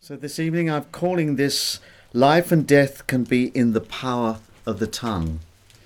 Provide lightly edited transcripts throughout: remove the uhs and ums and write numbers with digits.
So this evening I'm calling this Life and Death Can Be in the Power of the Tongue.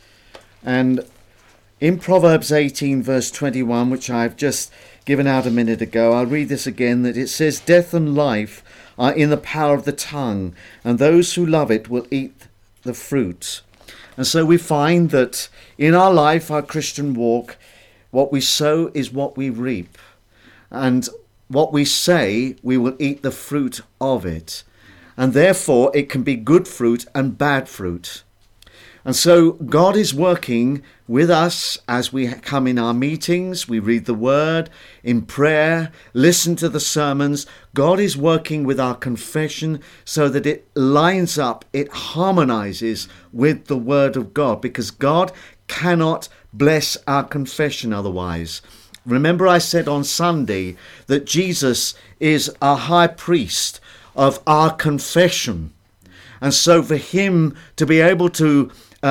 And in Proverbs 18 verse 21, which I've just given out a minute ago, I'll read this again, that it says, "Death and life are in the power of the tongue, and those who love it will eat the fruit." And so we find that in our life, our Christian walk, what we sow is what we reap. And what we say, we will eat the fruit of it. And therefore, it can be good fruit and bad fruit. And so God is working with us as we come in our meetings, we read the word, in prayer, listen to the sermons. God is working with our confession so that it lines up, it harmonizes with the word of God, because God cannot bless our confession otherwise. Remember I said on Sunday that Jesus is our high priest of our confession. And so for him to be able to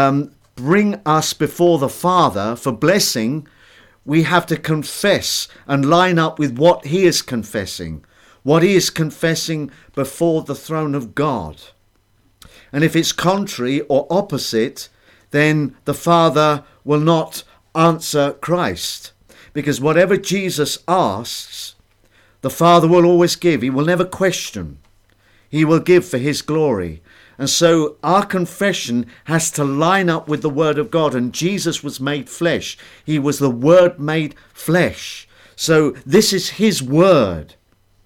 bring us before the Father for blessing, we have to confess and line up with what he is confessing, what he is confessing before the throne of God. And if it's contrary or opposite, then the Father will not answer Christ. Because whatever Jesus asks, the Father will always give. He will never question. He will give for his glory. And so our confession has to line up with the word of God. And Jesus was made flesh. He was the word made flesh. So this is his word.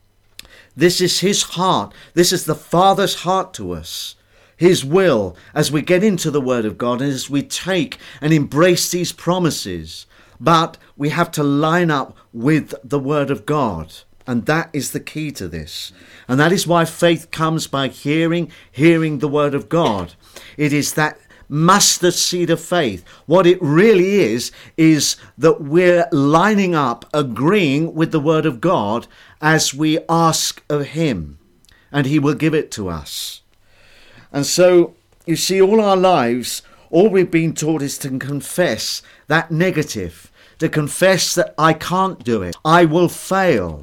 This is his heart. This is the Father's heart to us. His will, as we get into the word of God, and as we take and embrace these promises. But we have to line up with the word of God. And that is the key to this. And that is why faith comes by hearing the word of God. It is that mustard seed of faith. What it really is that we're lining up, agreeing with the word of God as we ask of him. And he will give it to us. And so, you see, all our lives, all we've been taught is to confess that negative, to confess that I can't do it, I will fail,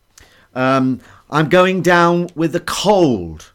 I'm going down with a cold,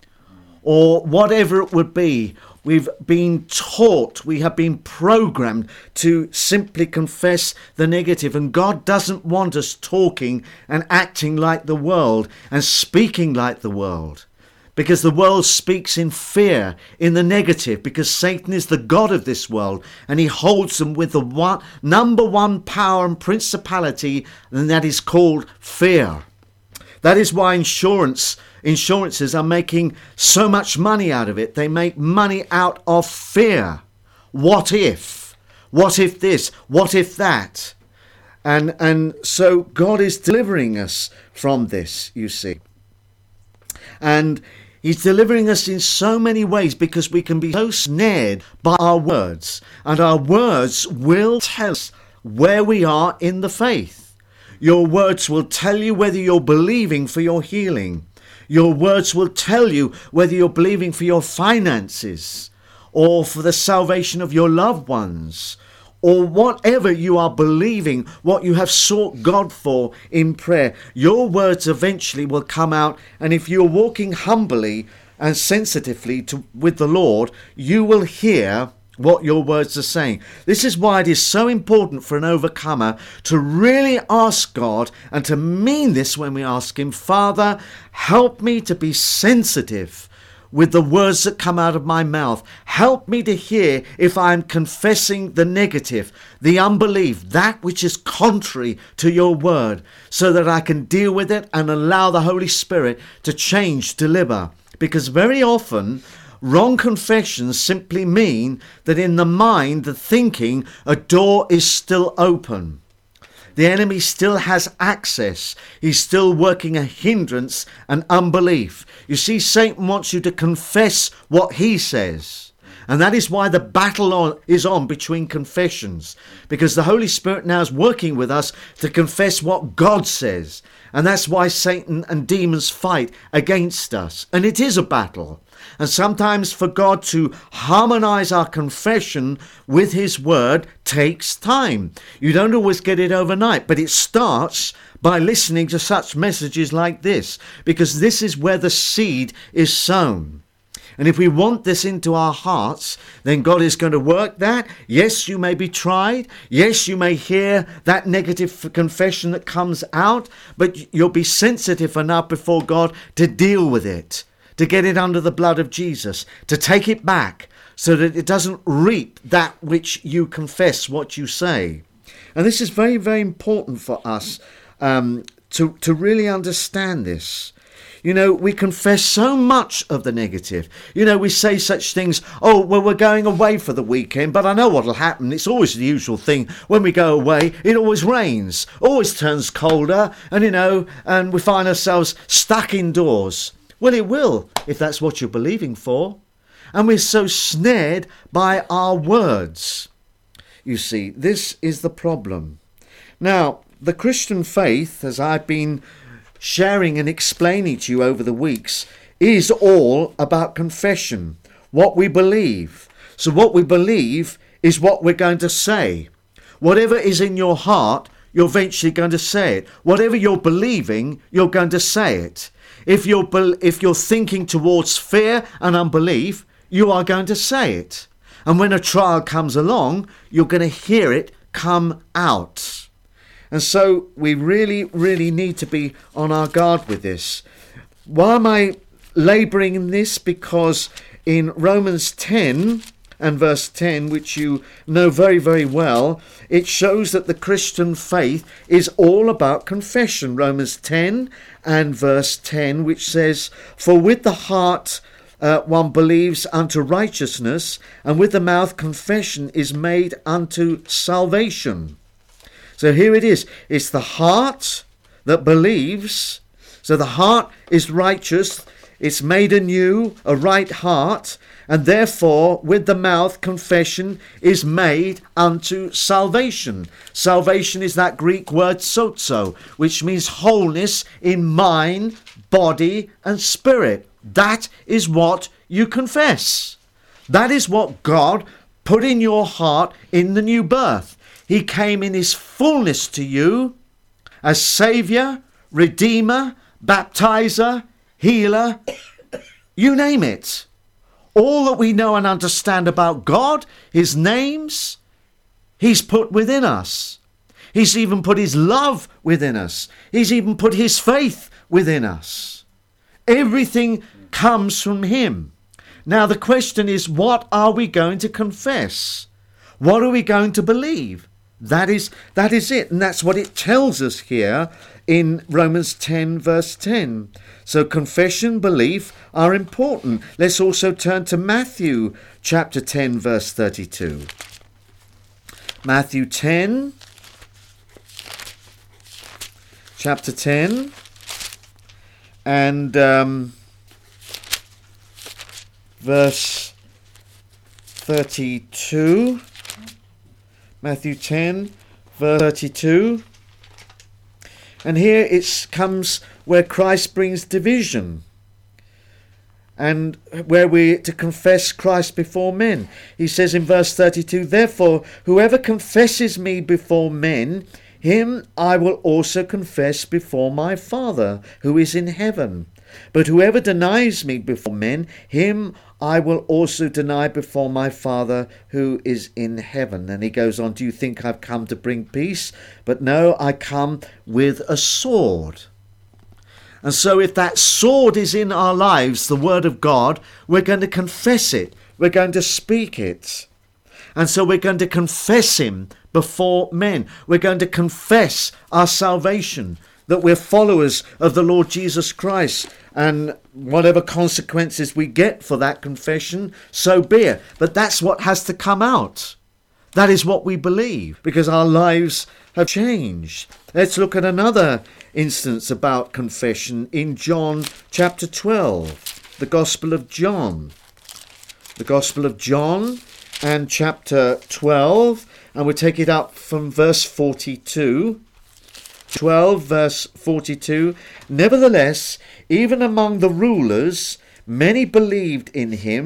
or whatever it would be. We've been taught, we have been programmed to simply confess the negative. And God doesn't want us talking and acting like the world and speaking like the world. Because the world speaks in fear, in the negative, because Satan is the god of this world, and he holds them with the number one power and principality, and that is called fear. That is why insurances are making so much money out of it. They make money out of fear. What if? What if this? What if that? And so God is delivering us from this, you see. And he's delivering us in so many ways, because we can be so snared by our words. And our words will tell us where we are in the faith. Your words will tell you whether you're believing for your healing. Your words will tell you whether you're believing for your finances, or for the salvation of your loved ones, or whatever you are believing, what you have sought God for in prayer. Your words eventually will come out, and if you're walking humbly and sensitively with the Lord, you will hear what your words are saying. This is why it is so important for an overcomer to really ask God, and to mean this when we ask him, Father, help me to be sensitive with the words that come out of my mouth. Help me to hear if I'm confessing the negative, the unbelief, that which is contrary to your word, so that I can deal with it and allow the Holy Spirit to change, deliver. Because very often, wrong confessions simply mean that in the mind, the thinking, a door is still open. The enemy still has access. He's still working a hindrance and unbelief. You see, Satan wants you to confess what he says. And that is why the battle is on between confessions. Because the Holy Spirit now is working with us to confess what God says. And that's why Satan and demons fight against us. And it is a battle. And sometimes for God to harmonize our confession with his word takes time. You don't always get it overnight, but it starts by listening to such messages like this, because this is where the seed is sown. And if we want this into our hearts, then God is going to work that. Yes, you may be tried. Yes, you may hear that negative confession that comes out, but you'll be sensitive enough before God to deal with it, to get it under the blood of Jesus, to take it back so that it doesn't reap that which you confess, what you say. And this is very, very important for us to really understand this. You know, we confess so much of the negative. You know, we say such things, oh, well, we're going away for the weekend, but I know what'll happen. It's always the usual thing. When we go away, it always rains, always turns colder, and, you know, and we find ourselves stuck indoors. Well, it will, if that's what you're believing for. And we're so snared by our words. You see, this is the problem. Now, the Christian faith, as I've been sharing and explaining to you over the weeks, is all about confession, what we believe. So what we believe is what we're going to say. Whatever is in your heart, you're eventually going to say it. Whatever you're believing, you're going to say it. If you're thinking towards fear and unbelief, you are going to say it. And when a trial comes along, you're going to hear it come out. And so we really, really need to be on our guard with this. Why am I labouring in this? Because in Romans 10 and verse 10, which you know very, very well, it shows that the Christian faith is all about confession. Romans 10 and verse 10, which says, "For with the heart one believes unto righteousness, and with the mouth confession is made unto salvation." So here it is. It's the heart that believes. So the heart is righteous. It's made anew, a right heart. And therefore, with the mouth, confession is made unto salvation. Salvation is that Greek word sozo, which means wholeness in mind, body, and spirit. That is what you confess. That is what God put in your heart in the new birth. He came in his fullness to you as Saviour, Redeemer, Baptizer, Healer, you name it. All that we know and understand about God, his names, he's put within us. He's even put his love within us. He's even put his faith within us. Everything comes from him. Now the question is, what are we going to confess? What are we going to believe? That is it. And that's what it tells us here in Romans 10 verse 10. So confession, belief are important. Let's also turn to Matthew chapter 10 verse 32. Matthew 10, chapter 10, and verse 32. Matthew 10, verse 32. And here it comes where Christ brings division, and where we're to confess Christ before men. He says in verse 32, "Therefore, whoever confesses me before men, him I will also confess before my Father who is in heaven. But whoever denies me before men, him I will also deny before my Father who is in heaven." And he goes on, "Do you think I've come to bring peace? But no, I come with a sword." And so if that sword is in our lives, the word of God, we're going to confess it. We're going to speak it. And so we're going to confess him before men. We're going to confess our salvation, that we're followers of the Lord Jesus Christ. And whatever consequences we get for that confession, so be it. But that's what has to come out. That is what we believe, because our lives have changed. Let's look at another instance about confession in John chapter 12, the Gospel of John. The Gospel of John and chapter 12, and we'll take it up from verse 42. 12 verse 42. "Nevertheless, even among the rulers, many believed in him.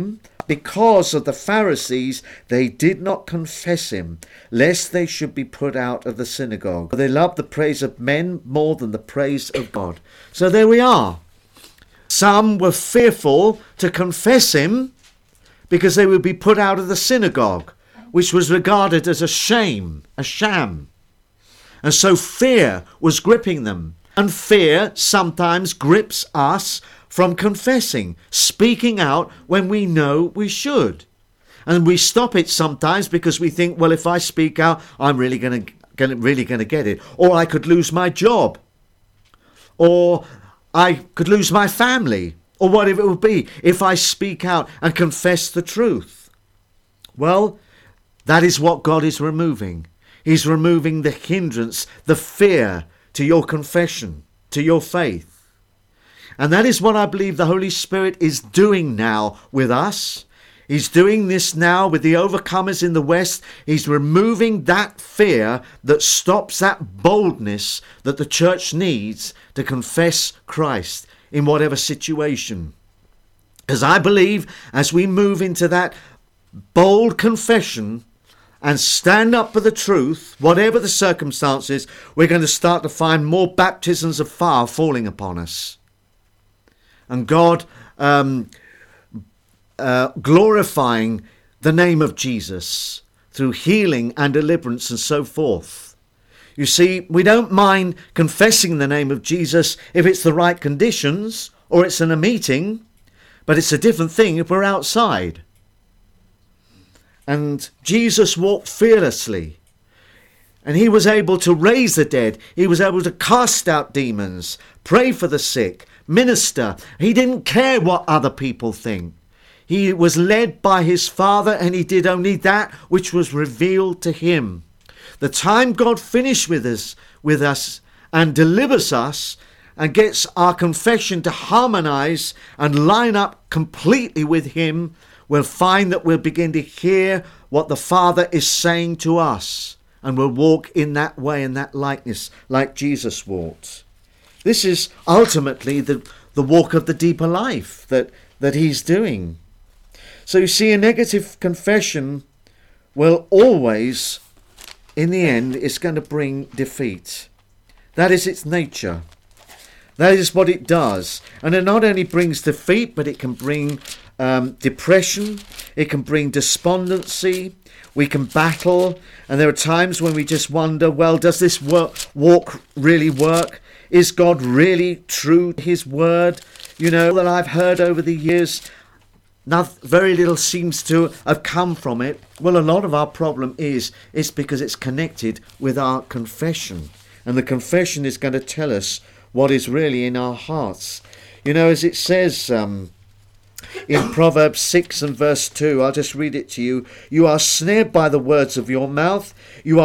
But because of the Pharisees, they did not confess him, lest they should be put out of the synagogue. They loved the praise of men more than the praise of God. So there we are. Some were fearful to confess him because they would be put out of the synagogue, which was regarded as a shame, a sham. And so fear was gripping them. And fear sometimes grips us from confessing, speaking out when we know we should. And we stop it sometimes because we think, well, if I speak out, I'm really going to get it. Or I could lose my job. Or I could lose my family. Or whatever it would be if I speak out and confess the truth. Well, that is what God is removing. He's removing the hindrance, the fear to your confession, to your faith. And that is what I believe the Holy Spirit is doing now with us. He's doing this now with the overcomers in the West. He's removing that fear that stops that boldness that the church needs to confess Christ in whatever situation. Because I believe as we move into that bold confession and stand up for the truth, whatever the circumstances, we're going to start to find more baptisms of fire falling upon us. And God glorifying the name of Jesus through healing and deliverance and so forth. You see, we don't mind confessing the name of Jesus if it's the right conditions or it's in a meeting, but it's a different thing if we're outside. And Jesus walked fearlessly, and he was able to raise the dead. He was able to cast out demons, pray for the sick, minister. He didn't care what other people think. He was led by his Father, and he did only that which was revealed to him. The time God finished with us and delivers us and gets our confession to harmonize and line up completely with him, we'll find that we'll begin to hear what the Father is saying to us, and we'll walk in that way, in that likeness, like Jesus walked. This is ultimately the walk of the deeper life that he's doing. So you see, a negative confession will always, in the end, it's going to bring defeat. That is its nature. That is what it does. And it not only brings defeat, but it can bring depression. It can bring despondency. We can battle. And there are times when we just wonder, well, does this walk really work? Is God really true to his word? You know, that I've heard over the years, very little seems to have come from it. Well, a lot of our problem is because it's connected with our confession. And the confession is going to tell us what is really in our hearts. You know, as it says in Proverbs 6 and verse 2, I'll just read it to you. You are snared by the words of your mouth. You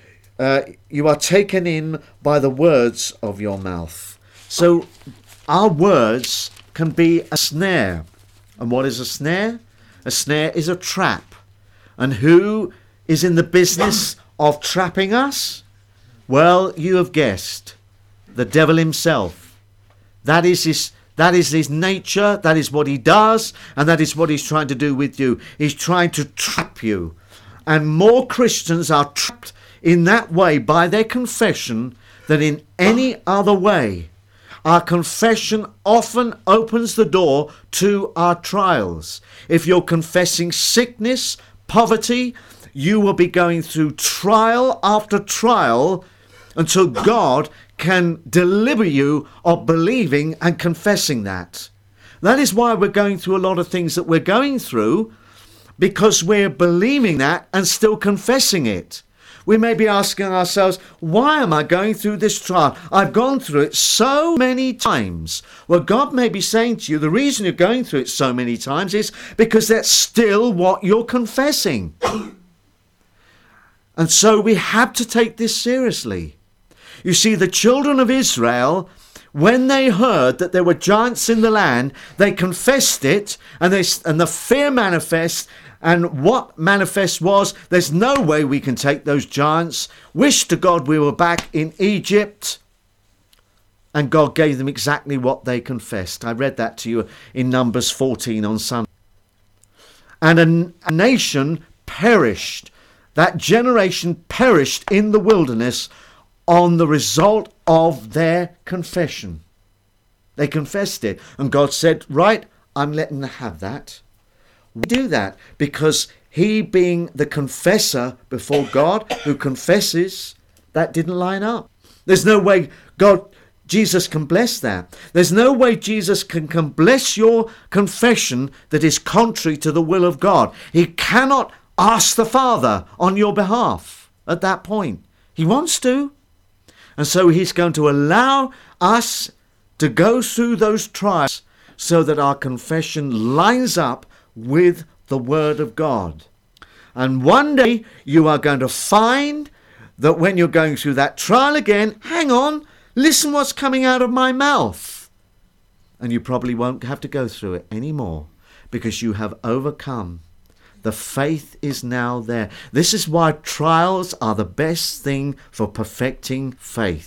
are taken in by the words of your mouth. So our words can be a snare. And what is a snare? A snare is a trap. And who is in the business of trapping us? Well, you have guessed. The devil himself. That is his nature. That is what he does. And that is what he's trying to do with you. He's trying to trap you. And more Christians are trapped in that way by their confession than in any other way. Our confession often opens the door to our trials. If you're confessing sickness, poverty, you will be going through trial after trial until God can deliver you of believing and confessing that. That is why we're going through a lot of things that we're going through, because we're believing that and still confessing it. We may be asking ourselves, why am I going through this trial? I've gone through it so many times. Well, God may be saying to you, the reason you're going through it so many times is because that's still what you're confessing. And so we have to take this seriously. You see, the children of Israel, when they heard that there were giants in the land, they confessed it, and the fear manifest. And what manifest was, there's no way we can take those giants. Wish to God we were back in Egypt. And God gave them exactly what they confessed. I read that to you in Numbers 14 on Sunday. and a nation perished. That generation perished in the wilderness on the result of their confession. They confessed it, and God said, right, I'm letting them have that. We do that because he, being the confessor before God, who confesses, that didn't line up. There's no way Jesus can bless that. There's no way Jesus can bless your confession that is contrary to the will of God. He cannot ask the Father on your behalf at that point. He wants to. And so he's going to allow us to go through those trials so that our confession lines up with the Word of God. And one day you are going to find that when you're going through that trial again, hang on, listen what's coming out of my mouth. And you probably won't have to go through it anymore because you have overcome. The faith is now there. This is why trials are the best thing for perfecting faith.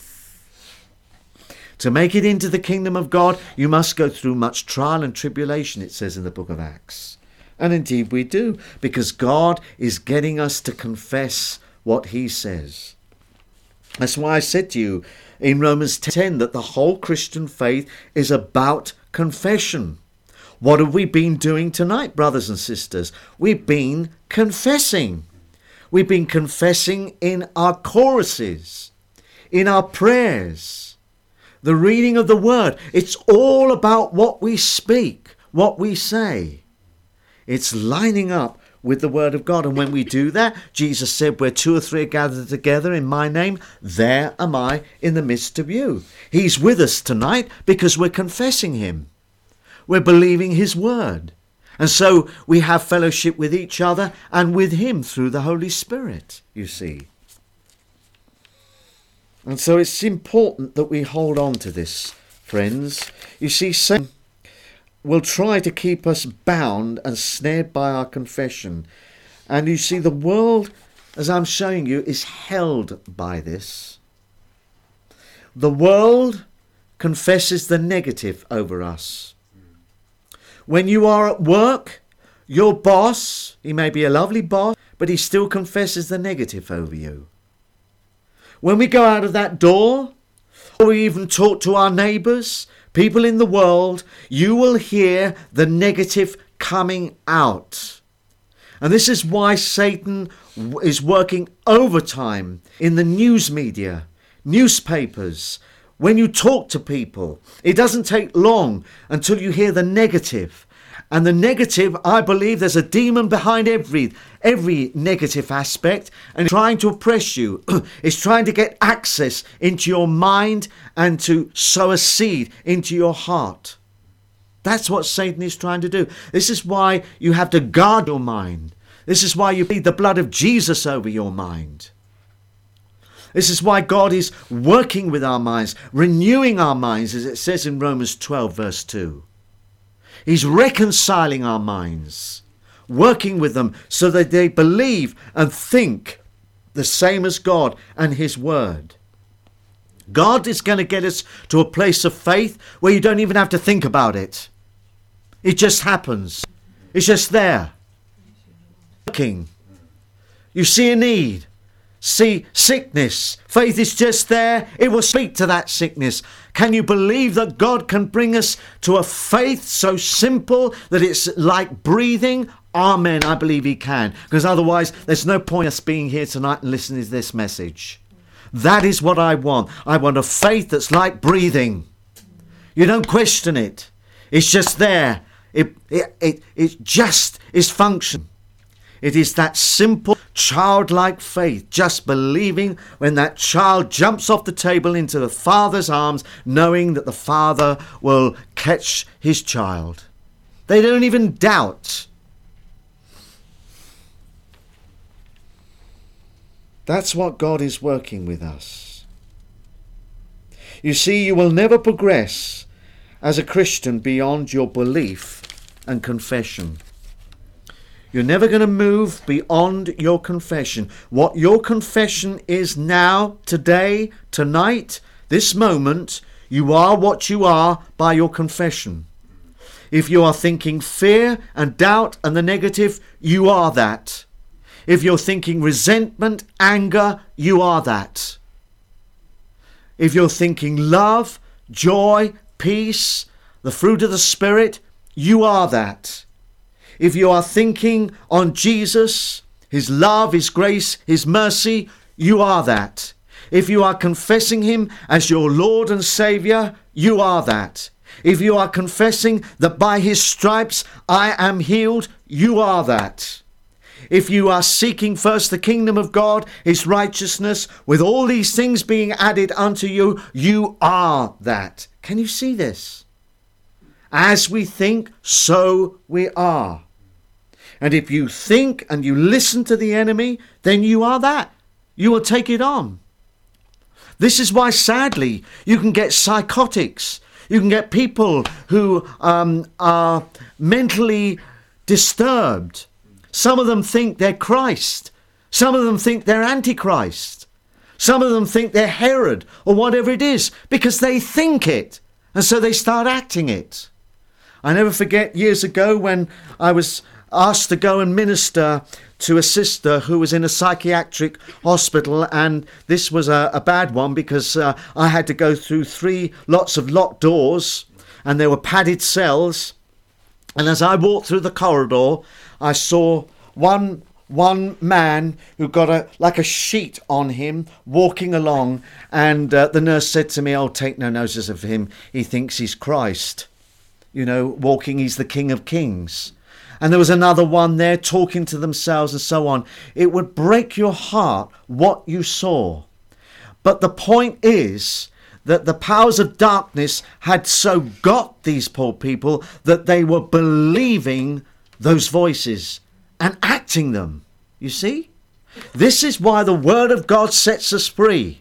To make it into the kingdom of God, you must go through much trial and tribulation, it says in the book of Acts. And indeed we do, because God is getting us to confess what he says. That's why I said to you in Romans 10 that the whole Christian faith is about confession. What have we been doing tonight, brothers and sisters? We've been confessing. We've been confessing in our choruses, in our prayers, the reading of the word. It's all about what we speak, what we say. It's lining up with the word of God. And when we do that, Jesus said, where two or three are gathered together in my name, there am I in the midst of you. He's with us tonight because we're confessing him. We're believing his word. And so we have fellowship with each other and with him through the Holy Spirit, you see. And so it's important that we hold on to this, friends. You see, Satan will try to keep us bound and snared by our confession. And you see, the world, as I'm showing you, is held by this. The world confesses the negative over us. When you are at work, your boss, he may be a lovely boss, but he still confesses the negative over you. When we go out of that door, or we even talk to our neighbours, people in the world, you will hear the negative coming out. And this is why Satan is working overtime in the news media, newspapers. When you talk to people, it doesn't take long until you hear the negative. And the negative, I believe there's a demon behind every negative aspect and trying to oppress you. It's trying to get access into your mind and to sow a seed into your heart. That's what Satan is trying to do. This is why you have to guard your mind. This is why you plead the blood of Jesus over your mind. This is why God is working with our minds, renewing our minds, as it says in Romans 12 verse 2. He's reconciling our minds, working with them so that they believe and think the same as God and his word. God is going to get us to a place of faith where you don't even have to think about it. It just happens. It's just there. Working. You see a need. See sickness. Faith is just there. It will speak to that sickness. Can you believe that God can bring us to a faith so simple that it's like breathing? Amen. I believe he can. Because otherwise there's no point us being here tonight and listening to this message. That is what I want. I want a faith that's like breathing. You don't question it. It's just there. It just is function. It is that simple childlike faith, just believing when that child jumps off the table into the Father's arms, knowing that the Father will catch his child. They don't even doubt. That's what God is working with us. You see, you will never progress as a Christian beyond your belief and confession. You're never going to move beyond your confession. What your confession is now, today, tonight, this moment, you are what you are by your confession. If you are thinking fear and doubt and the negative, you are that. If you're thinking resentment, anger, you are that. If you're thinking love, joy, peace, the fruit of the Spirit, you are that. If you are thinking on Jesus, his love, his grace, his mercy, you are that. If you are confessing him as your Lord and Saviour, you are that. If you are confessing that by his stripes I am healed, you are that. If you are seeking first the kingdom of God, his righteousness, with all these things being added unto you, you are that. Can you see this? As we think, so we are. And if you think and you listen to the enemy, then you are that. You will take it on. This is why, sadly, you can get psychotics. You can get people who are mentally disturbed. Some of them think they're Christ. Some of them think they're Antichrist. Some of them think they're Herod or whatever it is because they think it. And so they start acting it. I never forget years ago when I was asked to go and minister to a sister who was in a psychiatric hospital, and this was a bad one because I had to go through lots of locked doors, and there were padded cells. And as I walked through the corridor, I saw one man who got like a sheet on him walking along, and the nurse said to me, "Oh, take no notice of him. He thinks he's Christ. You know, walking, he's the King of Kings." And there was another one there talking to themselves and so on. It would break your heart what you saw. But the point is that the powers of darkness had so got these poor people that they were believing those voices and acting them. You see? This is why the word of God sets us free.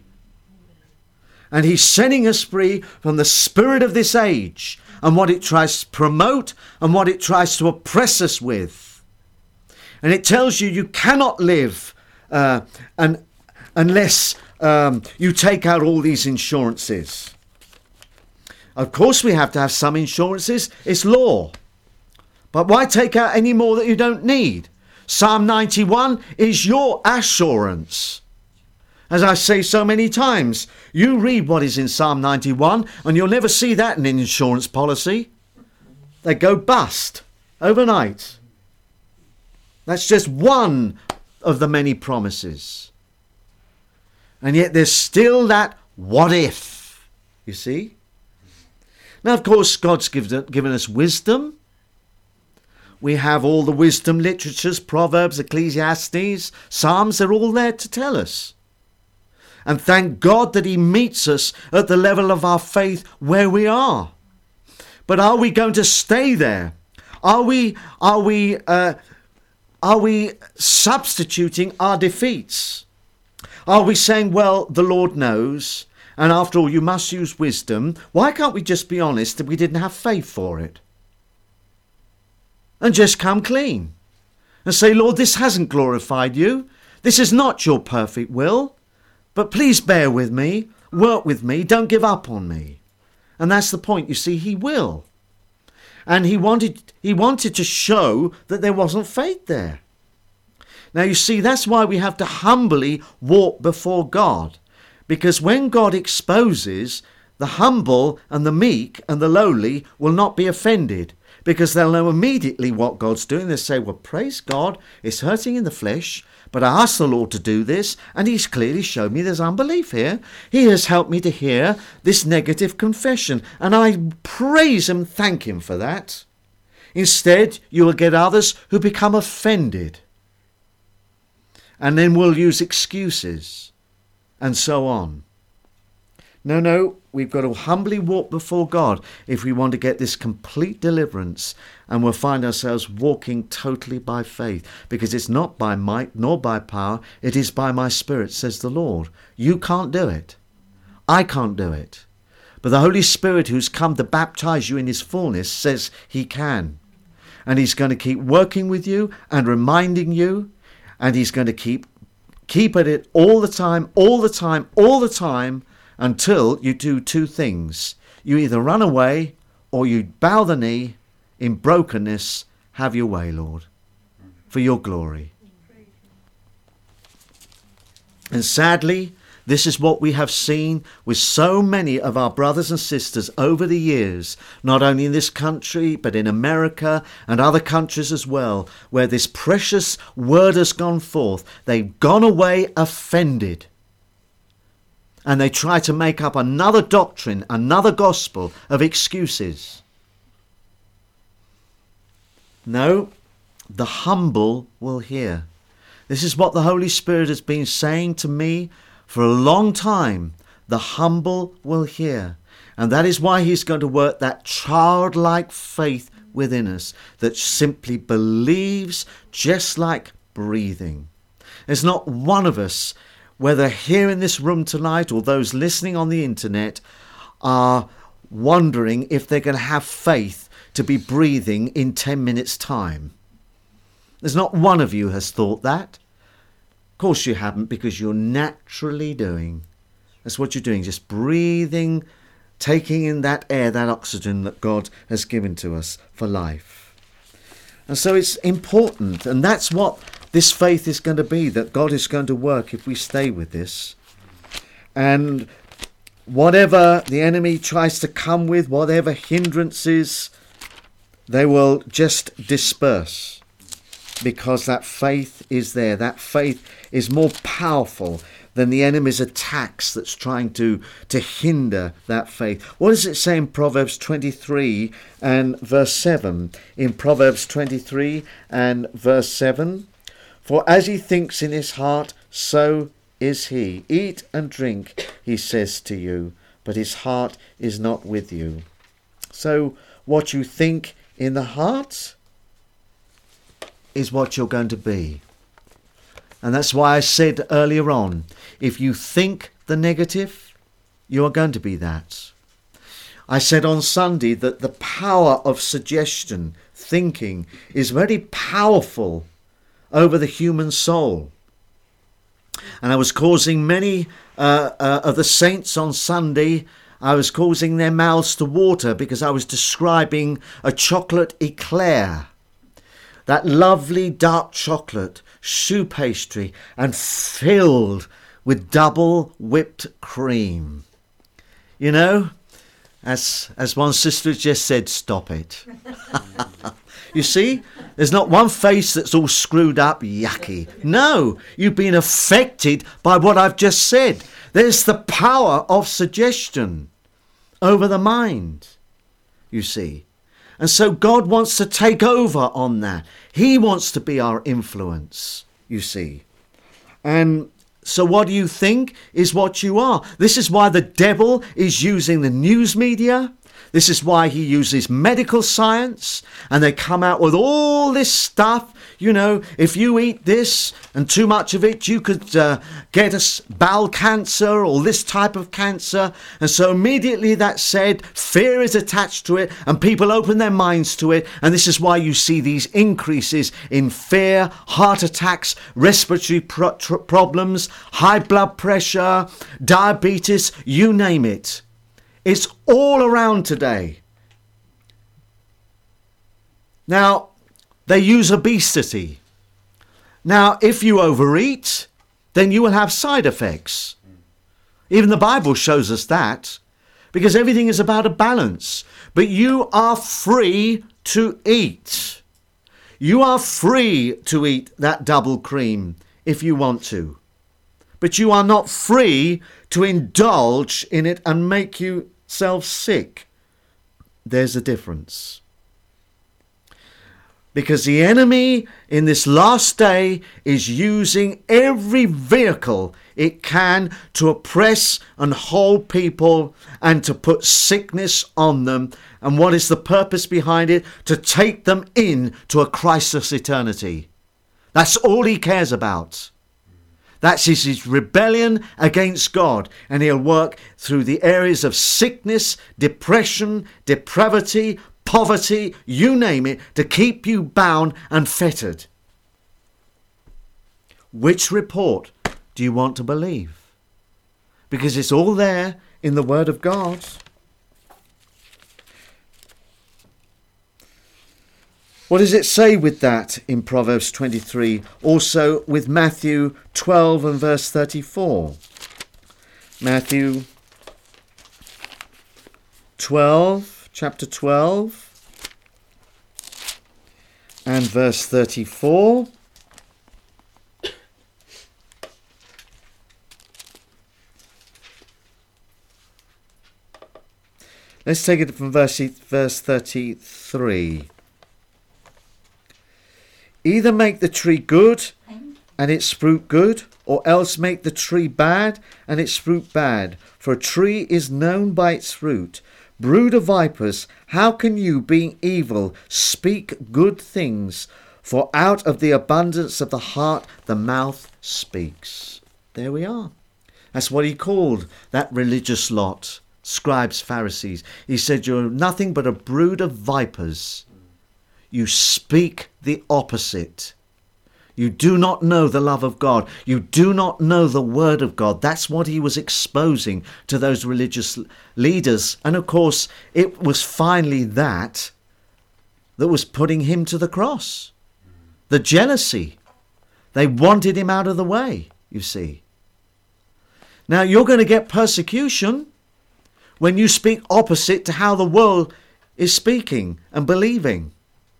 And he's setting us free from the spirit of this age and what it tries to promote and what it tries to oppress us with. And it tells you cannot live unless you take out all these insurances. Of course we have to have some insurances. It's law. But why take out any more that you don't need? Psalm 91 is your assurance. As I say so many times, you read what is in Psalm 91 and you'll never see that in an insurance policy. They go bust overnight. That's just one of the many promises. And yet there's still that what if, you see. Now, of course, God's given us wisdom. We have all the wisdom literatures, Proverbs, Ecclesiastes, Psalms, they're all there to tell us. And thank God that he meets us at the level of our faith where we are. But are we going to stay there? Are we substituting our defeats? Are we saying, well, the Lord knows, and after all, you must use wisdom. Why can't we just be honest that we didn't have faith for it? And just come clean and say, Lord, this hasn't glorified you. This is not your perfect will. But please bear with me, work with me, don't give up on me. And that's the point. You see, he will. And he wanted to show that there wasn't faith there. Now, you see, that's why we have to humbly walk before God. Because when God exposes, the humble and the meek and the lowly will not be offended. Because they'll know immediately what God's doing. They'll say, well, praise God, it's hurting in the flesh. But I asked the Lord to do this, and he's clearly shown me there's unbelief here. He has helped me to hear this negative confession, and I praise him, thank him for that. Instead, you will get others who become offended, and then will use excuses, and so on. No, we've got to humbly walk before God if we want to get this complete deliverance, and we'll find ourselves walking totally by faith, because it's not by might nor by power, it is by my Spirit, says the Lord. You can't do it. I can't do it. But the Holy Spirit, who's come to baptize you in his fullness, says he can. And he's going to keep working with you and reminding you, and he's going to keep at it all the time, until you do two things. You either run away or you bow the knee in brokenness, have your way, Lord, for your glory. And sadly, this is what we have seen with so many of our brothers and sisters over the years, not only in this country, but in America and other countries as well, where this precious word has gone forth. They've gone away offended. And they try to make up another doctrine, another gospel of excuses. No, the humble will hear. This is what the Holy Spirit has been saying to me for a long time. The humble will hear. And that is why he's going to work that childlike faith within us that simply believes, just like breathing. There's not one of us, whether here in this room tonight or those listening on the internet, are wondering if they're going to have faith to be breathing in 10 minutes' time. There's not one of you has thought that. Of course you haven't, because you're naturally doing. That's what you're doing, just breathing, taking in that air, that oxygen that God has given to us for life. And so it's important, and that's what this faith is going to be, that God is going to work if we stay with this. And whatever the enemy tries to come with, whatever hindrances, they will just disperse, because that faith is there. That faith is more powerful than the enemy's attacks that's trying to hinder that faith. What does it say in Proverbs 23 and verse 7? In Proverbs 23 and verse 7, for as he thinks in his heart, so is he. Eat and drink, he says to you, but his heart is not with you. So what you think in the heart is what you're going to be. And that's why I said earlier on, if you think the negative, you are going to be that. I said on Sunday that the power of suggestion, thinking, is very powerful over the human soul. And I was causing many of the saints on Sunday, I was causing their mouths to water because I was describing a chocolate eclair. That lovely dark chocolate, choux pastry, and filled with double whipped cream. You know, as one sister just said, stop it. You see, there's not one face that's all screwed up, yucky. No, you've been affected by what I've just said. There's the power of suggestion over the mind, you see. And so God wants to take over on that. He wants to be our influence, you see. And so what do you think is what you are. This is why the devil is using the news media. This is why he uses medical science, and they come out with all this stuff. You know, if you eat this and too much of it, you could get a bowel cancer or this type of cancer. And so immediately that's said, fear is attached to it, and people open their minds to it. And this is why you see these increases in fear, heart attacks, respiratory problems, high blood pressure, diabetes, you name it. It's all around today. Now, they use obesity. Now, if you overeat, then you will have side effects. Even the Bible shows us that, because everything is about a balance. But you are free to eat. You are free to eat that double cream if you want to. But you are not free to indulge in it and make yourself sick. There's a difference. Because the enemy in this last day is using every vehicle it can to oppress and hold people and to put sickness on them. And what is the purpose behind it? To take them in to a crisis eternity. That's all he cares about. That's his rebellion against God. And he'll work through the areas of sickness, depression, depravity, poverty, you name it, to keep you bound and fettered. Which report do you want to believe? Because it's all there in the Word of God. What does it say with that in Proverbs 23? Also with Matthew 12 and verse 34. Matthew 12, chapter 12 and verse 34. Let's take it from verse 33. Either make the tree good and its fruit good, or else make the tree bad and its fruit bad. For a tree is known by its fruit. Brood of vipers, how can you, being evil, speak good things? For out of the abundance of the heart the mouth speaks. There we are. That's what he called that religious lot. Scribes, Pharisees. He said, you're nothing but a brood of vipers. You speak the opposite. You do not know the love of God. You do not know the word of God. That's what he was exposing to those religious leaders. And of course, it was finally that was putting him to the cross. The jealousy. They wanted him out of the way, you see. Now, you're going to get persecution when you speak opposite to how the world is speaking and believing.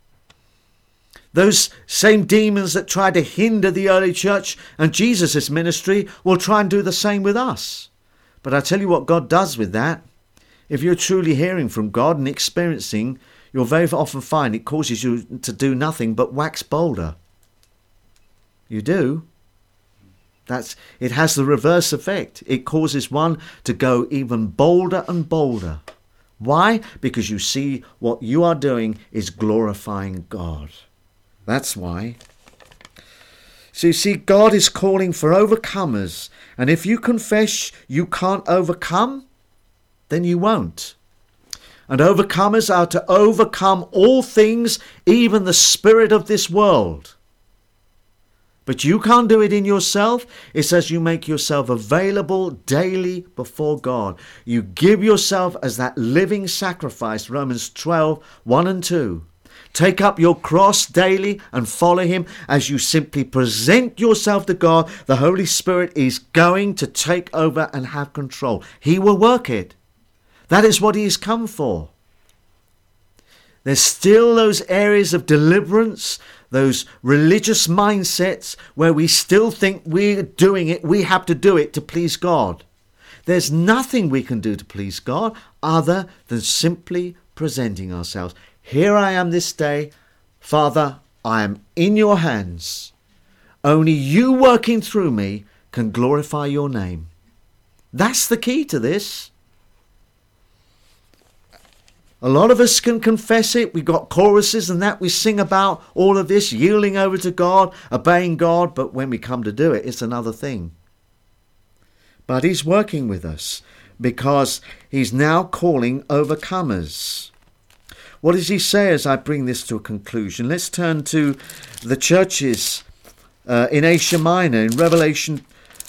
Those same demons that tried to hinder the early church and Jesus' ministry will try and do the same with us. But I tell you what God does with that. If you're truly hearing from God and experiencing, you'll very often find it causes you to do nothing but wax bolder. You do. It has the reverse effect. It causes one to go even bolder and bolder. Why? Because you see what you are doing is glorifying God. That's why. So you see, God is calling for overcomers. And if you confess you can't overcome, then you won't. And overcomers are to overcome all things, even the spirit of this world. But you can't do it in yourself. It says you make yourself available daily before God. You give yourself as that living sacrifice, Romans 12, 1 and 2. Take up your cross daily and follow him as you simply present yourself to God. The Holy Spirit is going to take over and have control. He will work it. That is what he has come for. There's still those areas of deliverance, those religious mindsets where we still think we're doing it, we have to do it to please God. There's nothing we can do to please God other than simply presenting ourselves. Here I am this day. Father, I am in your hands. Only you working through me can glorify your name. That's the key to this. A lot of us can confess it. We've got choruses and that we sing about all of this, yielding over to God, obeying God. But when we come to do it, it's another thing. But he's working with us because he's now calling overcomers. What does he say as I bring this to a conclusion? Let's turn to the churches in Asia Minor in Revelation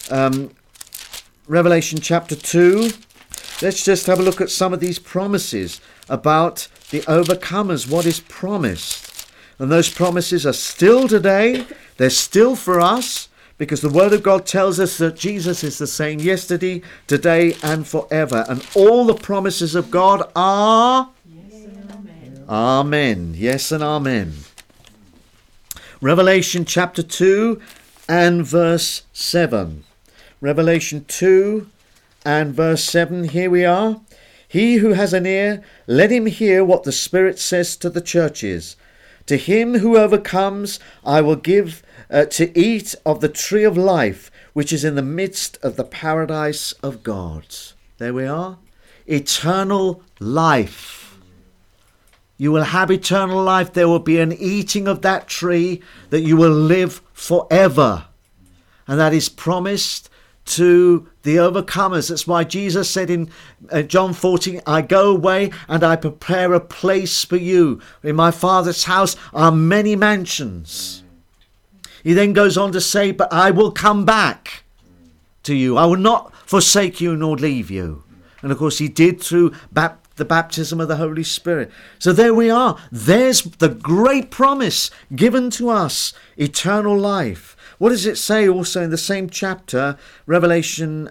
chapter 2. Let's just have a look at some of these promises about the overcomers, what is promised. And those promises are still today. They're still for us because the Word of God tells us that Jesus is the same yesterday, today, and forever. And all the promises of God are yes and amen. Amen. Yes and amen. Revelation chapter 2 and verse 7. Revelation 2 and verse 7, here we are. He who has an ear, let him hear what the Spirit says to the churches. To him who overcomes, I will give to eat of the tree of life, which is in the midst of the paradise of God. There we are. Eternal life. You will have eternal life. There will be an eating of that tree that you will live forever. And that is promised to the overcomers. That's why Jesus said in John 14, I go away and I prepare a place for you. In my Father's house are many mansions. He then goes on to say, but I will come back to you. I will not forsake you nor leave you. And of course he did through the baptism of the Holy Spirit. So there we are. There's the great promise given to us, eternal life. What does it say also in the same chapter, Revelation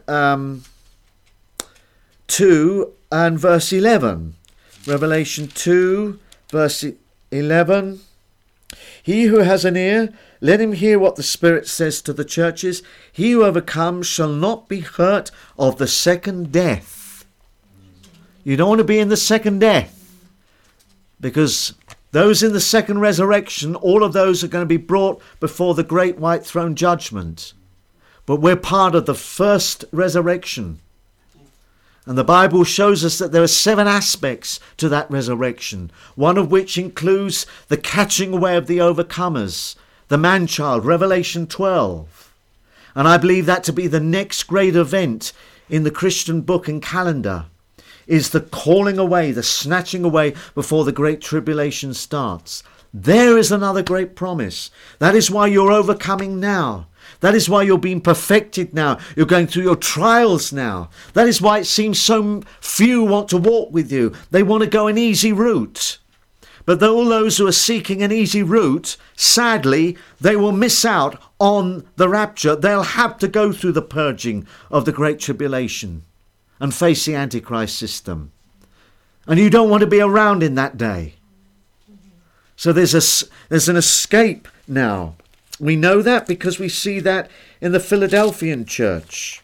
2 and verse 11? Revelation 2 verse 11. He who has an ear, let him hear what the Spirit says to the churches. He who overcomes shall not be hurt of the second death. You don't want to be in the second death, because those in the second resurrection, all of those are going to be brought before the great white throne judgment. But we're part of the first resurrection. And the Bible shows us that there are 7 aspects to that resurrection, one of which includes the catching away of the overcomers, the man-child, Revelation 12. And I believe that to be the next great event in the Christian book and calendar, is the calling away, the snatching away before the great tribulation starts. There is another great promise. That is why you're overcoming now. That is why you're being perfected now. You're going through your trials now. That is why it seems so few want to walk with you. They want to go an easy route. But all those who are seeking an easy route, sadly, they will miss out on the rapture. They'll have to go through the purging of the great tribulation and face the Antichrist system. And you don't want to be around in that day. So there's an escape now. We know that because we see that in the Philadelphian church,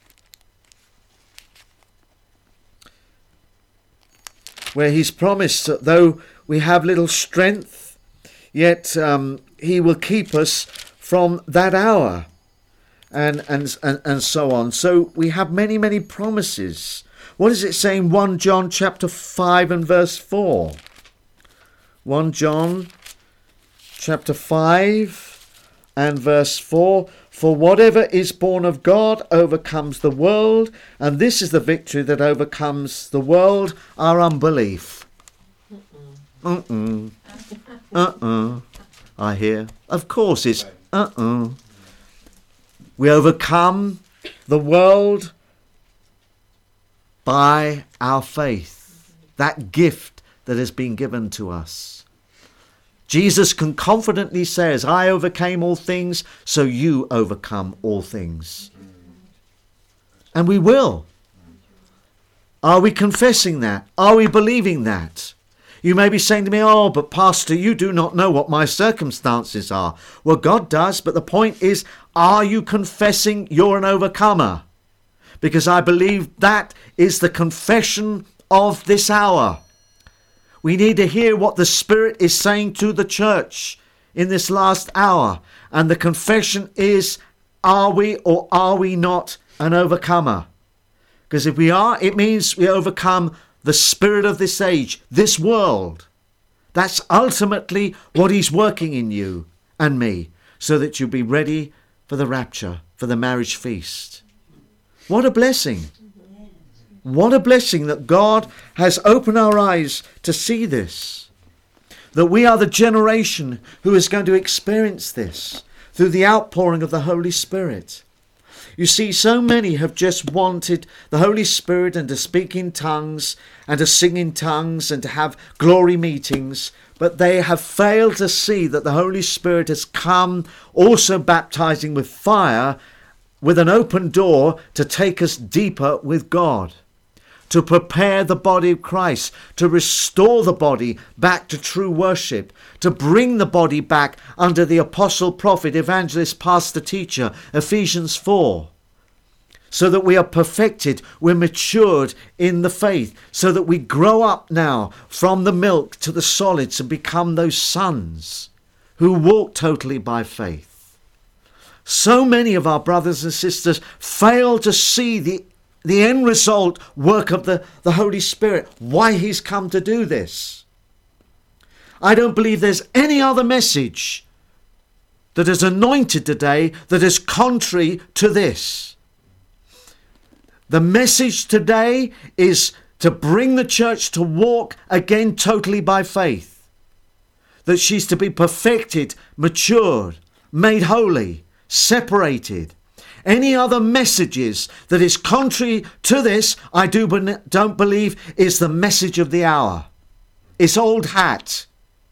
where he's promised that though we have little strength, yet he will keep us from that hour, and so on. So we have many, many promises. What does it say in 1 John chapter 5 and verse 4? 1 John chapter 5 and verse 4. For whatever is born of God overcomes the world, and this is the victory that overcomes the world, our unbelief. I hear. Of course it's We overcome the world by our faith, that gift that has been given to us. Jesus can confidently say, I overcame all things, so you overcome all things. And we will. Are we confessing that? Are we believing that? You may be saying to me, oh, but Pastor, you do not know what my circumstances are. Well, God does, but the point is, are you confessing you're an overcomer? Because I believe that is the confession of this hour. We need to hear what the Spirit is saying to the church in this last hour. And the confession is, are we or are we not an overcomer? Because if we are, it means we overcome the spirit of this age, this world. That's ultimately what he's working in you and me, so that you'll be ready for the rapture, for the marriage feast. What a blessing. What a blessing that God has opened our eyes to see this. That we are the generation who is going to experience this through the outpouring of the Holy Spirit. You see, so many have just wanted the Holy Spirit and to speak in tongues and to sing in tongues and to have glory meetings, but they have failed to see that the Holy Spirit has come also baptizing with fire, with an open door to take us deeper with God, to prepare the body of Christ, to restore the body back to true worship, to bring the body back under the apostle, prophet, evangelist, pastor, teacher, Ephesians 4, so that we are perfected, we're matured in the faith, so that we grow up now from the milk to the solids and become those sons who walk totally by faith. So many of our brothers and sisters fail to see the end result work of the Holy Spirit, why he's come to do this. I don't believe there's any other message that is anointed today that is contrary to this. The message today is to bring the church to walk again totally by faith. That she's to be perfected, matured, made holy, separated. Any other messages that is contrary to this, I don't believe is the message of the hour. It's old hat.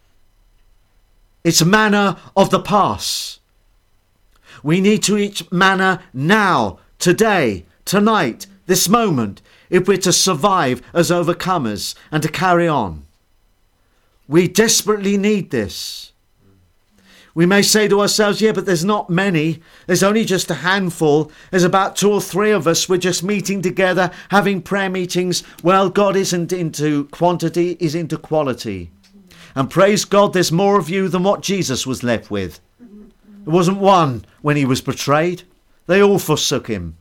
It's manna of the past. We need to eat manna now, today, tonight, this moment, if we're to survive as overcomers and to carry on. We desperately need this. We may say to ourselves, yeah, but there's not many. There's only just a handful. There's about 2 or 3 of us. We're just meeting together, having prayer meetings. Well, God isn't into quantity, he's into quality. And praise God, there's more of you than what Jesus was left with. There wasn't one when he was betrayed. They all forsook him.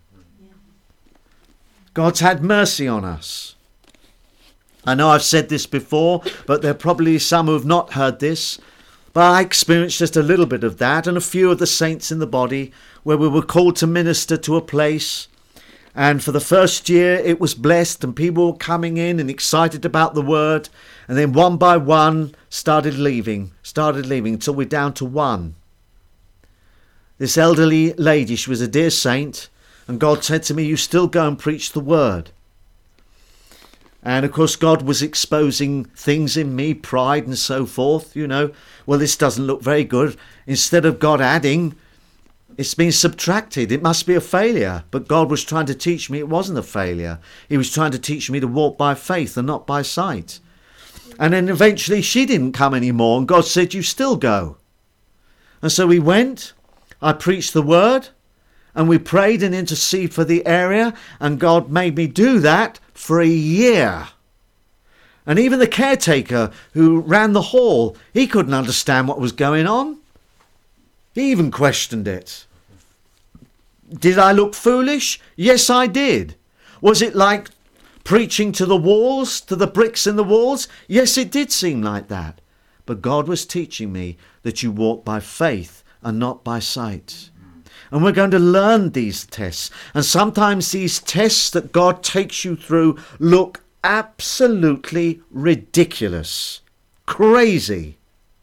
God's had mercy on us. I know I've said this before, but there are probably some who have not heard this. But I experienced just a little bit of that, and a few of the saints in the body, where we were called to minister to a place. And for the first year it was blessed, and people were coming in and excited about the word. And then one by one started leaving until we're down to one. This elderly lady, she was a dear saint, and God said to me, you still go and preach the word. And of course God was exposing things in me, pride and so forth, Well, this doesn't look very good. Instead of God adding, it's been subtracted. It must be a failure. But God was trying to teach me it wasn't a failure. He was trying to teach me to walk by faith and not by sight. And then eventually she didn't come anymore, and God said, you still go. And so we went. I preached the word, and we prayed and interceded for the area, and God made me do that for a year. And even the caretaker who ran the hall, he couldn't understand what was going on. He even questioned it. Did I look foolish? Yes, I did. Was it like preaching to the walls, to the bricks in the walls? Yes, it did seem like that. But God was teaching me that you walk by faith and not by sight. And we're going to learn these tests. And sometimes these tests that God takes you through look absolutely ridiculous, crazy.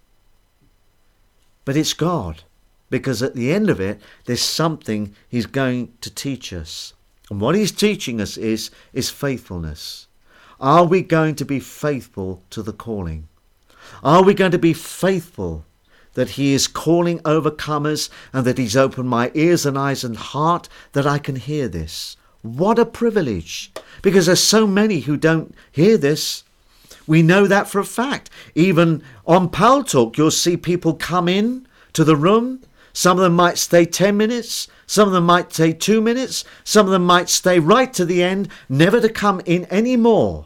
But it's God, because at the end of it, there's something he's going to teach us. And what he's teaching us is faithfulness. Are we going to be faithful to the calling? Are we going to be faithful that he is calling overcomers, and that he's opened my ears and eyes and heart that I can hear this? What a privilege, because there's so many who don't hear this. We know that for a fact. Even on Pal Talk, you'll see people come in to the room. Some of them might stay 10 minutes. Some of them might stay 2 minutes. Some of them might stay right to the end, never to come in any more.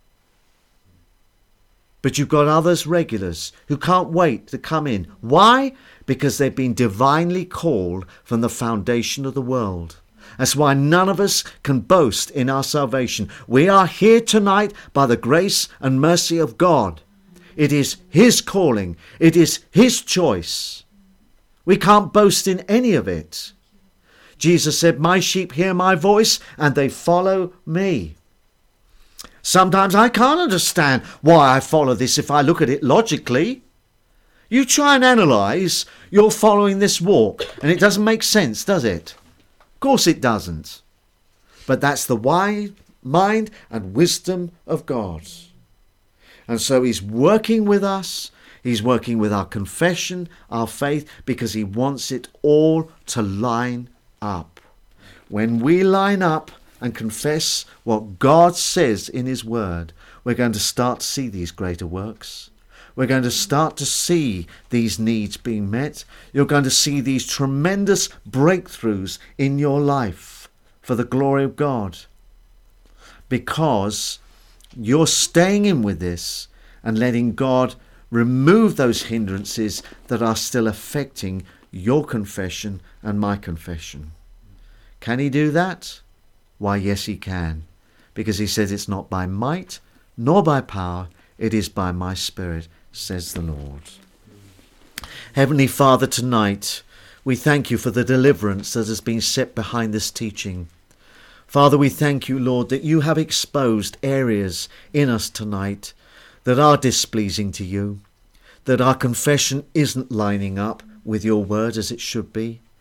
But you've got others, regulars, who can't wait to come in. Why? Because they've been divinely called from the foundation of the world. That's why none of us can boast in our salvation. We are here tonight by the grace and mercy of God. It is his calling. It is his choice. We can't boast in any of it. Jesus said, my sheep hear my voice and they follow me. Sometimes I can't understand why I follow this if I look at it logically. You try and analyse, you're following this walk, and it doesn't make sense, does it? Of course it doesn't. But that's the wise mind and wisdom of God. And so he's working with us. He's working with our confession, our faith, because he wants it all to line up. When we line up and confess what God says in his word, we're going to start to see these greater works. We're going to start to see these needs being met. You're going to see these tremendous breakthroughs in your life for the glory of God, because you're staying in with this and letting God remove those hindrances that are still affecting your confession and my confession. Can he do that? Why, yes, he can, because he says it's not by might nor by power, it is by my Spirit, says the Lord. Heavenly Father, tonight we thank you for the deliverance that has been set behind this teaching. Father, we thank you, Lord, that you have exposed areas in us tonight that are displeasing to you, that our confession isn't lining up with your word as it should be,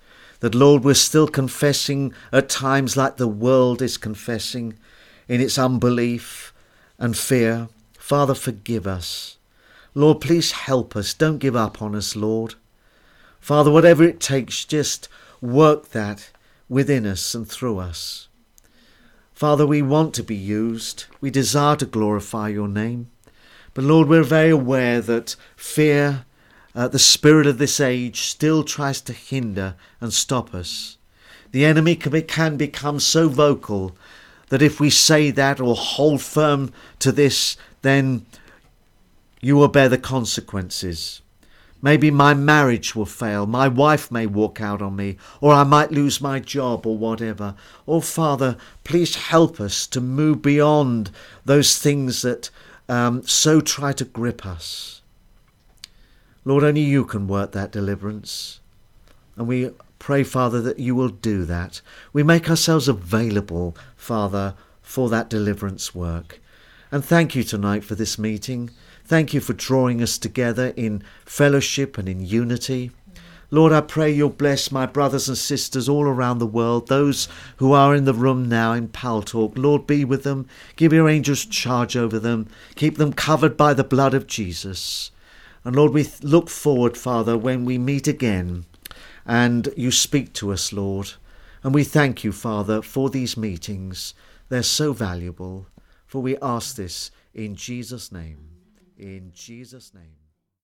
that, Lord, we're still confessing at times like the world is confessing in its unbelief and fear. Father, forgive us. Lord, please help us. Don't give up on us, Lord. Father, whatever it takes, just work that within us and through us. Father, we want to be used. We desire to glorify your name. But Lord, we're very aware that fear, the spirit of this age, still tries to hinder and stop us. The enemy can become so vocal that if we say that or hold firm to this, then you will bear the consequences. Maybe my marriage will fail, my wife may walk out on me, or I might lose my job or whatever. Oh, Father, please help us to move beyond those things that so try to grip us. Lord, only you can work that deliverance. And we pray, Father, that you will do that. We make ourselves available, Father, for that deliverance work. And thank you tonight for this meeting. Thank you for drawing us together in fellowship and in unity. Lord, I pray you'll bless my brothers and sisters all around the world, those who are in the room now in Paltalk. Lord, be with them. Give your angels charge over them. Keep them covered by the blood of Jesus. And Lord, we look forward, Father, when we meet again and you speak to us, Lord. And we thank you, Father, for these meetings. They're so valuable. For we ask this in Jesus' name. In Jesus' name.